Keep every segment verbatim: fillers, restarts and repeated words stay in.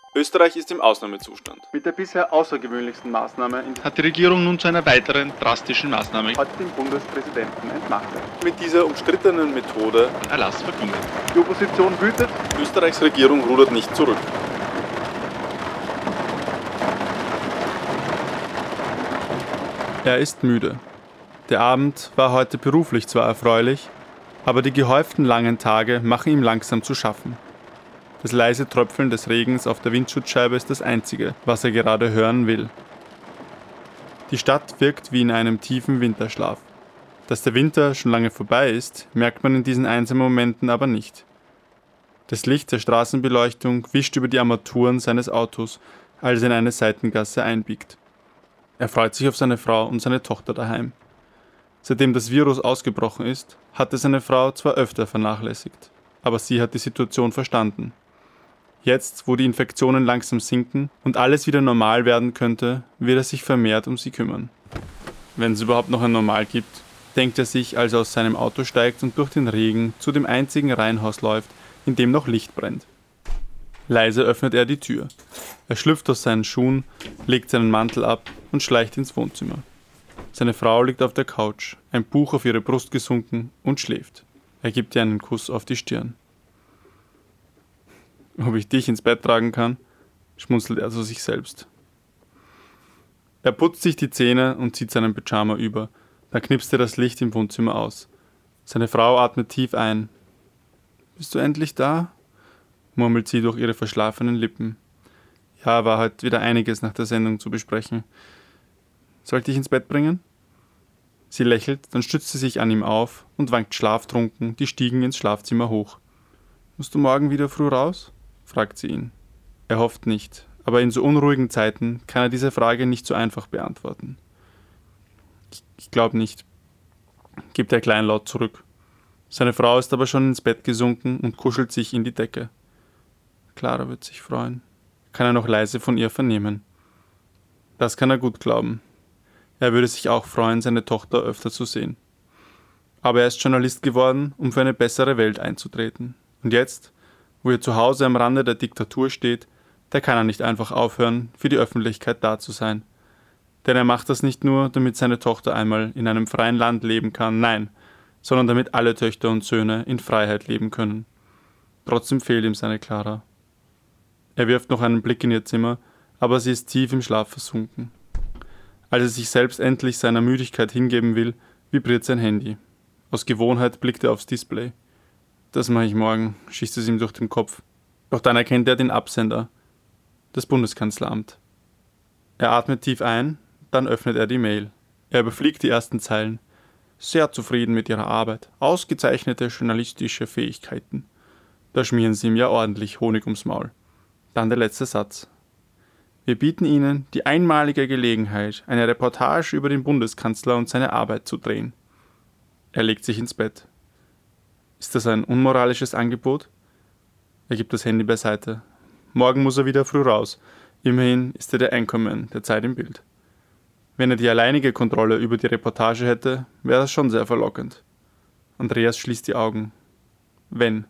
Österreich ist im Ausnahmezustand. Mit der bisher außergewöhnlichsten Maßnahme hat die Regierung nun zu einer weiteren drastischen Maßnahme hat den Bundespräsidenten entmachtet. Mit dieser umstrittenen Methode Erlass verkündet. Die Opposition wütet. Österreichs Regierung rudert nicht zurück. Er ist müde. Der Abend war heute beruflich zwar erfreulich, aber die gehäuften langen Tage machen ihm langsam zu schaffen. Das leise Tröpfeln des Regens auf der Windschutzscheibe ist das Einzige, was er gerade hören will. Die Stadt wirkt wie in einem tiefen Winterschlaf. Dass der Winter schon lange vorbei ist, merkt man in diesen einsamen Momenten aber nicht. Das Licht der Straßenbeleuchtung wischt über die Armaturen seines Autos, als er in eine Seitengasse einbiegt. Er freut sich auf seine Frau und seine Tochter daheim. Seitdem das Virus ausgebrochen ist, hatte seine Frau zwar öfter vernachlässigt, aber sie hat die Situation verstanden. Jetzt, wo die Infektionen langsam sinken und alles wieder normal werden könnte, wird er sich vermehrt um sie kümmern. Wenn es überhaupt noch ein Normal gibt, denkt er sich, als er aus seinem Auto steigt und durch den Regen zu dem einzigen Reihenhaus läuft, in dem noch Licht brennt. Leise öffnet er die Tür. Er schlüpft aus seinen Schuhen, legt seinen Mantel ab und schleicht ins Wohnzimmer. Seine Frau liegt auf der Couch, ein Buch auf ihre Brust gesunken und schläft. Er gibt ihr einen Kuss auf die Stirn. Ob ich dich ins Bett tragen kann, schmunzelt er zu sich selbst. Er putzt sich die Zähne und zieht seinen Pyjama über. Dann knipst er das Licht im Wohnzimmer aus. Seine Frau atmet tief ein. »Bist du endlich da?« murmelt sie durch ihre verschlafenen Lippen. Ja, war heute wieder einiges nach der Sendung zu besprechen. »Soll ich dich ins Bett bringen?« Sie lächelt, dann stützt sie sich an ihm auf und wankt schlaftrunken die Stiegen ins Schlafzimmer hoch. »Musst du morgen wieder früh raus?« fragt sie ihn. Er hofft nicht, aber in so unruhigen Zeiten kann er diese Frage nicht so einfach beantworten. Ich, ich glaube nicht, gibt er kleinlaut zurück. Seine Frau ist aber schon ins Bett gesunken und kuschelt sich in die Decke. Clara wird sich freuen, kann er noch leise von ihr vernehmen. Das kann er gut glauben. Er würde sich auch freuen, seine Tochter öfter zu sehen. Aber er ist Journalist geworden, um für eine bessere Welt einzutreten. Und jetzt, wo er zu Hause am Rande der Diktatur steht, da kann er nicht einfach aufhören, für die Öffentlichkeit da zu sein. Denn er macht das nicht nur, damit seine Tochter einmal in einem freien Land leben kann, nein, sondern damit alle Töchter und Söhne in Freiheit leben können. Trotzdem fehlt ihm seine Clara. Er wirft noch einen Blick in ihr Zimmer, aber sie ist tief im Schlaf versunken. Als er sich selbst endlich seiner Müdigkeit hingeben will, vibriert sein Handy. Aus Gewohnheit blickt er aufs Display. Das mache ich morgen, schießt es ihm durch den Kopf. Doch dann erkennt er den Absender, das Bundeskanzleramt. Er atmet tief ein, dann öffnet er die Mail. Er überfliegt die ersten Zeilen. Sehr zufrieden mit ihrer Arbeit, ausgezeichnete journalistische Fähigkeiten. Da schmieren sie ihm ja ordentlich Honig ums Maul. Dann der letzte Satz. Wir bieten Ihnen die einmalige Gelegenheit, eine Reportage über den Bundeskanzler und seine Arbeit zu drehen. Er legt sich ins Bett. Ist das ein unmoralisches Angebot? Er gibt das Handy beiseite. Morgen muss er wieder früh raus. Immerhin ist er der Anchorman der Zeit im Bild. Wenn er die alleinige Kontrolle über die Reportage hätte, wäre das schon sehr verlockend. Andreas schließt die Augen. Wenn.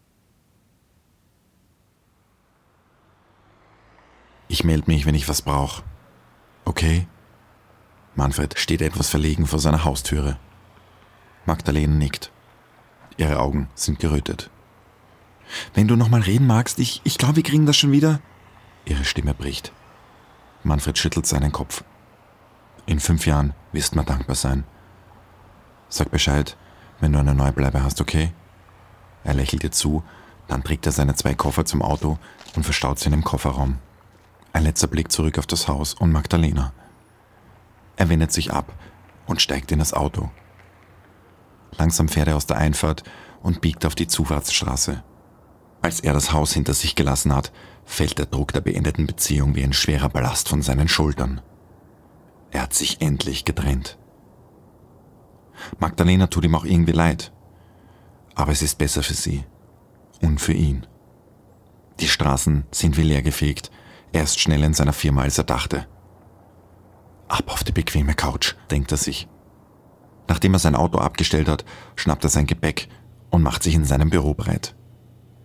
Ich melde mich, wenn ich was brauche. Okay? Manfred steht etwas verlegen vor seiner Haustüre. Magdalena nickt. Ihre Augen sind gerötet. Wenn du nochmal reden magst, ich, ich glaube, wir kriegen das schon wieder. Ihre Stimme bricht. Manfred schüttelt seinen Kopf. In fünf Jahren wirst du mir dankbar sein. Sag Bescheid, wenn du eine neue Bleibe hast, okay? Er lächelt ihr zu, dann trägt er seine zwei Koffer zum Auto und verstaut sie in dem Kofferraum. Ein letzter Blick zurück auf das Haus und Magdalena. Er wendet sich ab und steigt in das Auto. Langsam fährt er aus der Einfahrt und biegt auf die Zufahrtsstraße. Als er das Haus hinter sich gelassen hat, fällt der Druck der beendeten Beziehung wie ein schwerer Ballast von seinen Schultern. Er hat sich endlich getrennt. Magdalena tut ihm auch irgendwie leid. Aber es ist besser für sie. Und für ihn. Die Straßen sind wie leergefegt. Er ist schneller in seiner Firma, als er dachte. Ab auf die bequeme Couch, denkt er sich. Nachdem er sein Auto abgestellt hat, schnappt er sein Gepäck und macht sich in seinem Büro bereit.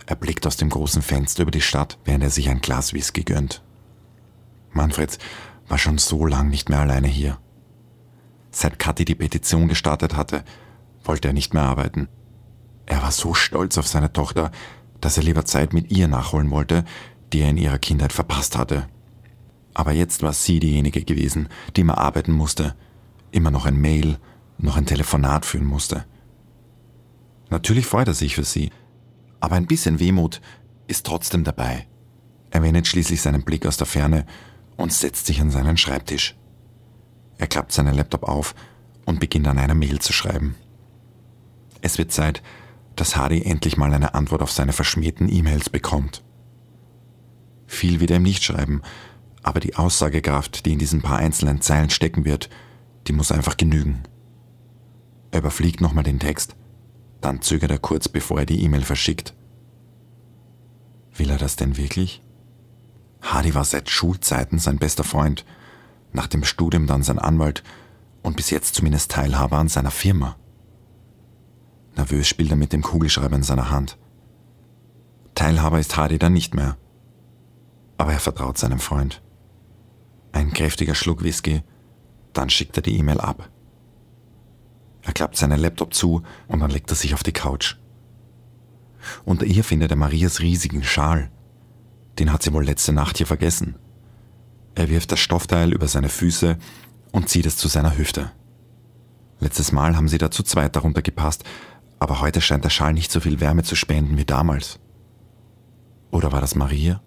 Er blickt aus dem großen Fenster über die Stadt, während er sich ein Glas Whisky gönnt. Manfred war schon so lang nicht mehr alleine hier. Seit Kathi die Petition gestartet hatte, wollte er nicht mehr arbeiten. Er war so stolz auf seine Tochter, dass er lieber Zeit mit ihr nachholen wollte, die er in ihrer Kindheit verpasst hatte. Aber jetzt war sie diejenige gewesen, die immer arbeiten musste, immer noch ein Mail, noch ein Telefonat führen musste. Natürlich freut er sich für sie, aber ein bisschen Wehmut ist trotzdem dabei. Er wendet schließlich seinen Blick aus der Ferne und setzt sich an seinen Schreibtisch. Er klappt seinen Laptop auf und beginnt an einer Mail zu schreiben. Es wird Zeit, dass Hadi endlich mal eine Antwort auf seine verschmähten E-Mails bekommt. Viel wird er ihm nicht schreiben, aber die Aussagekraft, die in diesen paar einzelnen Zeilen stecken wird, die muss einfach genügen. Er überfliegt nochmal den Text, dann zögert er kurz, bevor er die E-Mail verschickt. Will er das denn wirklich? Hadi war seit Schulzeiten sein bester Freund, nach dem Studium dann sein Anwalt und bis jetzt zumindest Teilhaber an seiner Firma. Nervös spielt er mit dem Kugelschreiber in seiner Hand. Teilhaber ist Hadi dann nicht mehr, aber er vertraut seinem Freund. Ein kräftiger Schluck Whisky, dann schickt er die E-Mail ab. Er klappt seinen Laptop zu und dann legt er sich auf die Couch. Unter ihr findet er Marias riesigen Schal. Den hat sie wohl letzte Nacht hier vergessen. Er wirft das Stoffteil über seine Füße und zieht es zu seiner Hüfte. Letztes Mal haben sie da zu zweit darunter gepasst, aber heute scheint der Schal nicht so viel Wärme zu spenden wie damals. Oder war das Maria?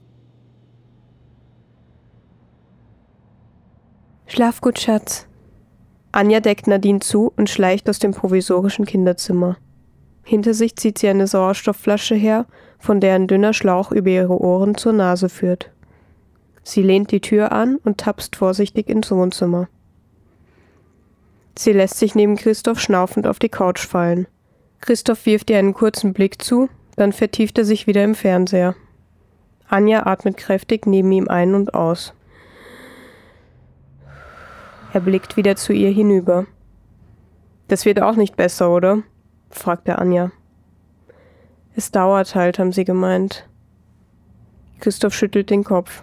Schlaf gut, Schatz. Anja deckt Nadine zu und schleicht aus dem provisorischen Kinderzimmer. Hinter sich zieht sie eine Sauerstoffflasche her, von der ein dünner Schlauch über ihre Ohren zur Nase führt. Sie lehnt die Tür an und tapst vorsichtig ins Wohnzimmer. Sie lässt sich neben Christoph schnaufend auf die Couch fallen. Christoph wirft ihr einen kurzen Blick zu, dann vertieft er sich wieder im Fernseher. Anja atmet kräftig neben ihm ein und aus. Er blickt wieder zu ihr hinüber. »Das wird auch nicht besser, oder?« fragt er Anja. »Es dauert halt«, haben sie gemeint. Christoph schüttelt den Kopf.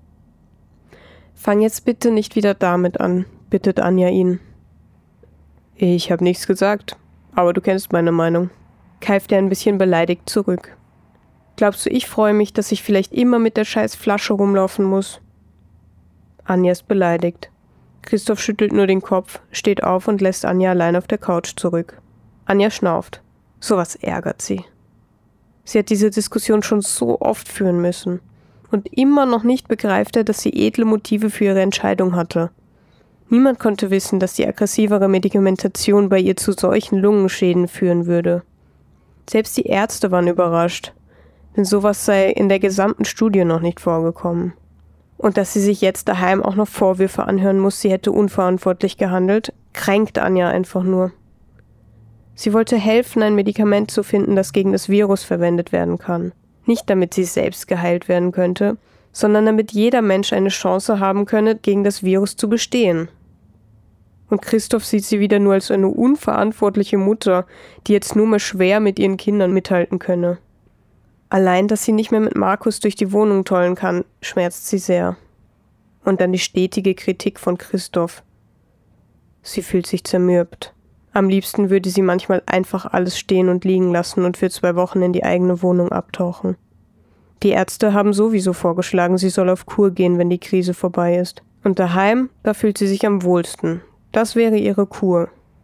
»Fang jetzt bitte nicht wieder damit an«, bittet Anja ihn. »Ich habe nichts gesagt, aber du kennst meine Meinung«, keift er ein bisschen beleidigt zurück. »Glaubst du, ich freue mich, dass ich vielleicht immer mit der scheiß Flasche rumlaufen muss?« Anja ist beleidigt. Christoph schüttelt nur den Kopf, steht auf und lässt Anja allein auf der Couch zurück. Anja schnauft. Sowas ärgert sie. Sie hat diese Diskussion schon so oft führen müssen. Und immer noch nicht begreift er, dass sie edle Motive für ihre Entscheidung hatte. Niemand konnte wissen, dass die aggressivere Medikamentation bei ihr zu solchen Lungenschäden führen würde. Selbst die Ärzte waren überrascht, denn sowas sei in der gesamten Studie noch nicht vorgekommen. Und dass sie sich jetzt daheim auch noch Vorwürfe anhören muss, sie hätte unverantwortlich gehandelt, kränkt Anja einfach nur. Sie wollte helfen, ein Medikament zu finden, das gegen das Virus verwendet werden kann. Nicht damit sie selbst geheilt werden könnte, sondern damit jeder Mensch eine Chance haben könne, gegen das Virus zu bestehen. Und Christoph sieht sie wieder nur als eine unverantwortliche Mutter, die jetzt nur mehr schwer mit ihren Kindern mithalten könne. Allein, dass sie nicht mehr mit Markus durch die Wohnung tollen kann, schmerzt sie sehr. Und dann die stetige Kritik von Christoph. Sie fühlt sich zermürbt. Am liebsten würde sie manchmal einfach alles stehen und liegen lassen und für zwei Wochen in die eigene Wohnung abtauchen. Die Ärzte haben sowieso vorgeschlagen, sie soll auf Kur gehen, wenn die Krise vorbei ist. Und daheim, da fühlt sie sich am wohlsten. Das wäre ihre Kur.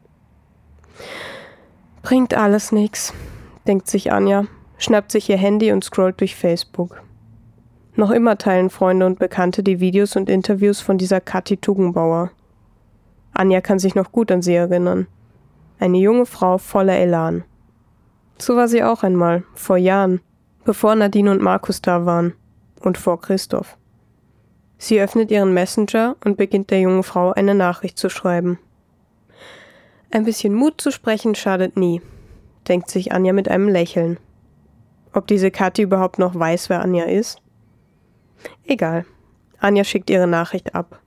Bringt alles nichts, denkt sich Anja, schnappt sich ihr Handy und scrollt durch Facebook. Noch immer teilen Freunde und Bekannte die Videos und Interviews von dieser Kathi Tuggenbauer. Anja kann sich noch gut an sie erinnern. Eine junge Frau voller Elan. So war sie auch einmal, vor Jahren, bevor Nadine und Markus da waren und vor Christoph. Sie öffnet ihren Messenger und beginnt der jungen Frau eine Nachricht zu schreiben. Ein bisschen Mut zu sprechen schadet nie, denkt sich Anja mit einem Lächeln. Ob diese Kathi überhaupt noch weiß, wer Anja ist? Egal. Anja schickt ihre Nachricht ab.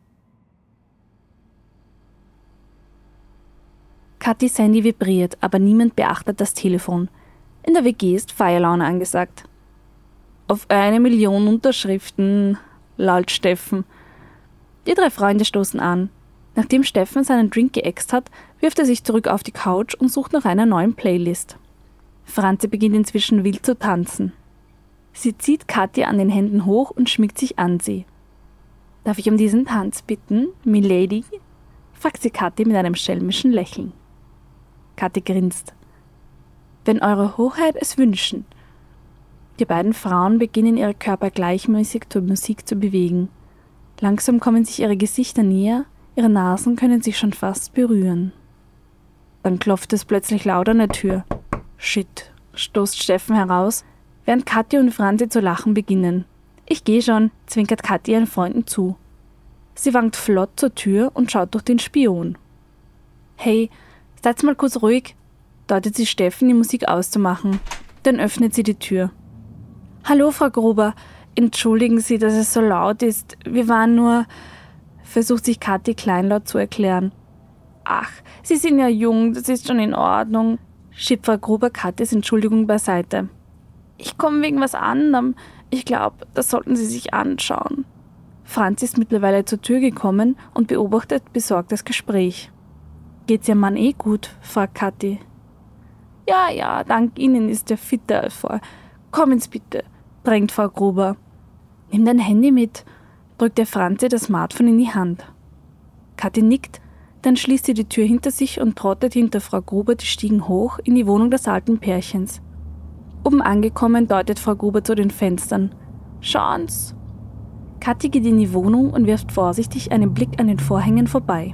Kathis Handy vibriert, aber niemand beachtet das Telefon. In der W G ist Feierlaune angesagt. Auf eine Million Unterschriften, laut Steffen. Die drei Freunde stoßen an. Nachdem Steffen seinen Drink geäxt hat, wirft er sich zurück auf die Couch und sucht nach einer neuen Playlist. Franzi beginnt inzwischen wild zu tanzen. Sie zieht Kathi an den Händen hoch und schmiegt sich an sie. »Darf ich um diesen Tanz bitten, Milady?« fragt sie Kathi mit einem schelmischen Lächeln. Kathi grinst. »Wenn Eure Hoheit es wünschen.« Die beiden Frauen beginnen ihre Körper gleichmäßig zur Musik zu bewegen. Langsam kommen sich ihre Gesichter näher, ihre Nasen können sich schon fast berühren. Dann klopft es plötzlich laut an der Tür. »Shit«, stoßt Steffen heraus, während Kathi und Franzi zu lachen beginnen. »Ich geh schon«, zwinkert Kathi ihren Freunden zu. Sie wankt flott zur Tür und schaut durch den Spion. »Hey, seid mal kurz ruhig«, deutet sie Steffen, die Musik auszumachen. Dann öffnet sie die Tür. »Hallo, Frau Gruber, entschuldigen Sie, dass es so laut ist. Wir waren nur...« versucht sich Kathi kleinlaut zu erklären. »Ach, Sie sind ja jung, das ist schon in Ordnung«, schiebt Frau Gruber Kathis Entschuldigung beiseite. »Ich komme wegen was anderem. Ich glaube, das sollten Sie sich anschauen.« Franzi ist mittlerweile zur Tür gekommen und beobachtet besorgt das Gespräch. »Geht's Ihrem Mann eh gut?« fragt Kathi. »Ja, ja, dank Ihnen ist er fitter als vorher. Kommen Sie bitte«, drängt Frau Gruber. »Nimm dein Handy mit«, drückt der Franzi das Smartphone in die Hand. Kathi nickt, dann schließt sie die Tür hinter sich und trottet hinter Frau Gruber die Stiegen hoch in die Wohnung des alten Pärchens. Oben angekommen deutet Frau Gruber zu den Fenstern. »Schauen's!« Kathi geht in die Wohnung und wirft vorsichtig einen Blick an den Vorhängen vorbei.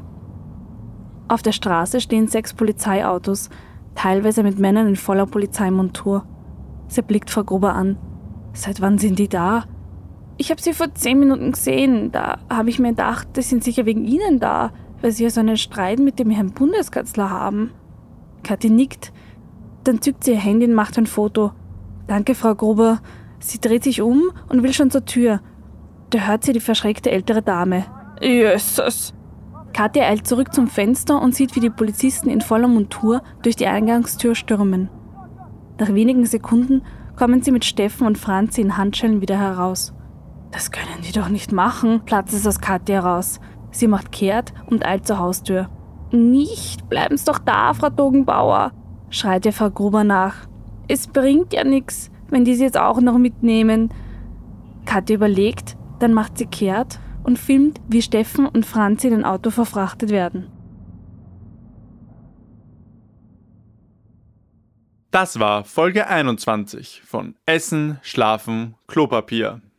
Auf der Straße stehen sechs Polizeiautos, teilweise mit Männern in voller Polizeimontur. Sie blickt Frau Gruber an. »Seit wann sind die da?« »Ich habe sie vor zehn Minuten gesehen. Da habe ich mir gedacht, die sind sicher wegen Ihnen da, weil Sie ja so einen Streit mit dem Herrn Bundeskanzler haben.« Kathi nickt. Dann zückt sie ihr Handy und macht ein Foto. »Danke, Frau Gruber.« Sie dreht sich um und will schon zur Tür. Da hört sie die verschreckte ältere Dame. »Jesus!« Kathi eilt zurück zum Fenster und sieht, wie die Polizisten in voller Montur durch die Eingangstür stürmen. Nach wenigen Sekunden kommen sie mit Steffen und Franzi in Handschellen wieder heraus. »Das können die doch nicht machen«, platzt es aus Kathi heraus. Sie macht kehrt und eilt zur Haustür. »Nicht, bleiben's doch da, Frau Dogenbauer«, schreit ihr Frau Gruber nach. »Es bringt ja nichts, wenn die sie jetzt auch noch mitnehmen.« Kathi überlegt, dann macht sie kehrt und filmt, wie Steffen und Franzi in ein Auto verfrachtet werden. Das war Folge einundzwanzig von Essen, Schlafen, Klopapier.